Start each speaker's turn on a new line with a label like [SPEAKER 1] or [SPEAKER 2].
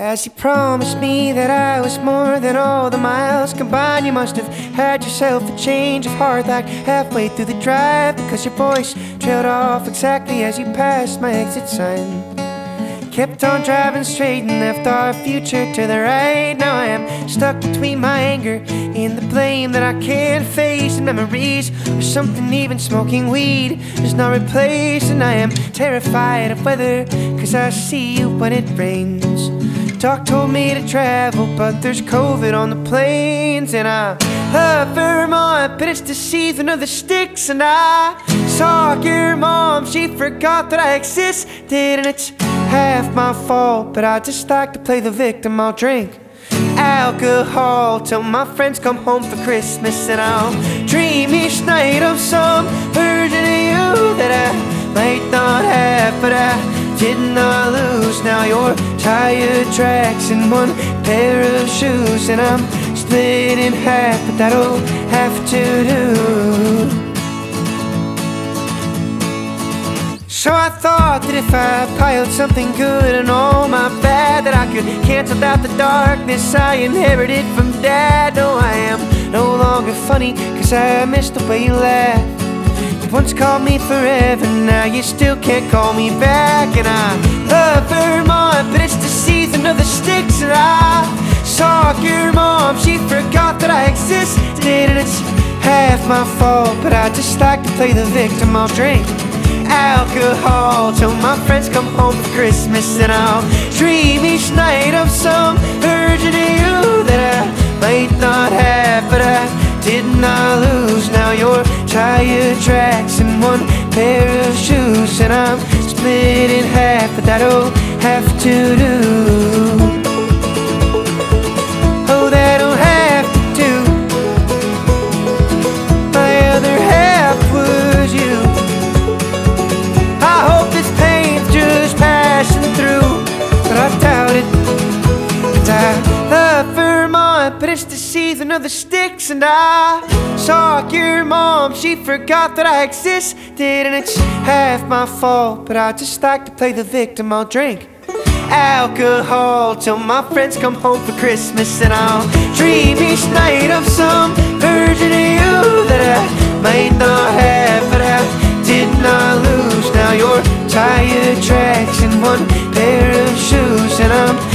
[SPEAKER 1] As you promised me that I was more than all the miles combined, you must have had yourself a change of heart like halfway through the drive, because your voice trailed off exactly as you passed my exit sign. Kept on driving straight and left our future to the right. Now I am stuck between my anger and the blame that I can't face, and memories or something even smoking weed does not replace. And I am terrified of weather, cause I see you when it rains. Doc told me to travel, but there's COVID on the planes. And I love Vermont, but it's the season of the sticks. And I saw your mom, she forgot that I existed. And it's half my fault, but I just like to play the victim. I'll drink alcohol till my friends come home for Christmas, and I'll dream each night of some version of you that I might not have, but I did not lose. Now your tire tracks in one pair of shoes, and I'm split in half, but that'll have to do. So I thought that if I piled something good and all my bad, that I could cancel out the darkness I inherited from Dad. No, I am no longer funny, cause I missed the way you laughed. You once called me forever, now you still can't call me back. And I love Vermont, but it's the season of the sticks. And I saw your mom, she forgot that I existed. And it's half my fault, but I just like to play the victim. I'll drink alcohol till my friends come home for Christmas, and I'll dream each night of some version of you that I might not have, but I did not lose. Now your tire tracks in one pair of shoes, and I'm split in half, but that'll have to do. Oh, that'll have to do. My other half was you. I hope this pain's just passing through, but I doubt it. And I love Vermont, but it's the season of the sticks. And I saw your mom, she forgot that I existed. And it's half my fault, but I just like to play the victim. I'll drink alcohol till my friends come home for Christmas, and I'll dream each night of some version of you that I might not have, but I did not lose. Now your tire tracks in one pair of shoes, and I'm